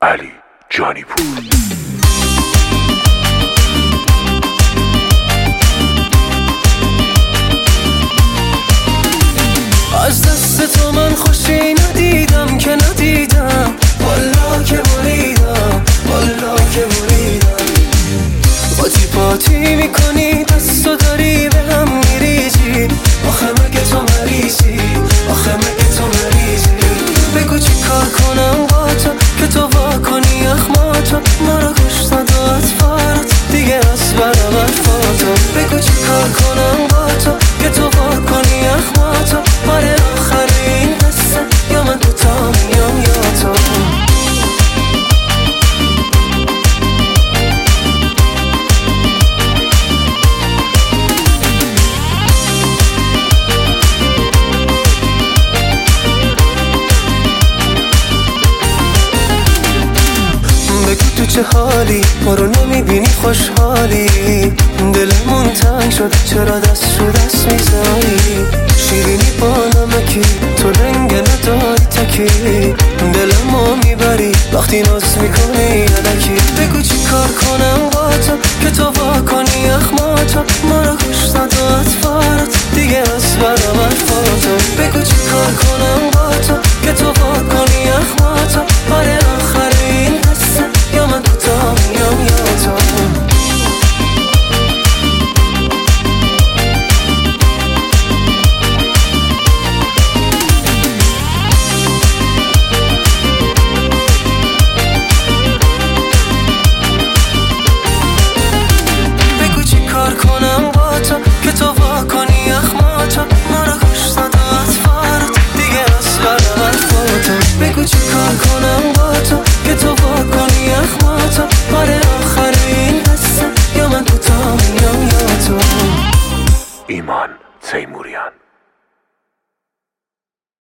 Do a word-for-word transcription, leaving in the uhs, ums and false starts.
علی جانی پور. از دست تو من خوشی ندیدم که ندیدم، والا که بریدم، والا که بریدم. قاطی پاتی میکنی دستو داری به هم میریزی، آخه مگه تو مریضی، آخه مگه تو مریضی. بگو چی کار کنم با تو که تو واکنی اخماتو، ما رو کشت و اطفارت دیگه از برم ارفاتو. بگو چی کار کنم با تو که تو واکنی اخماتو، آره آخر این قصه یا من تو تا میام یا تو. تو چه حالی، ما رو نمیبینی خوشحالی، دلمون تنگ شد چرا دست رو دست میزنی. شیرینی با نمکی تو رنگ نداری تکی، دلمو میبری وقتی ناز میکنی یدکی. بگو چی کار کنم با تو که تو واکنی اخماتو، ما رو کشت و اطفارت دیگه از برم ارفاتو. بگو چی کار کنم با تو که تو واکنی اخماتو، آره آخر این قصه یا من تو تا میام یا تو. بگو چی کار کنم با تو که تو واکنی اخماتو، ما رو کشت و اطفارت دیگه از برم ارفاتو. بگو چی کار کنم با تو که تو واکنی اخماتو، آره آخر این قصه یا من تو تا میام یا تو. ایمان تیموریان.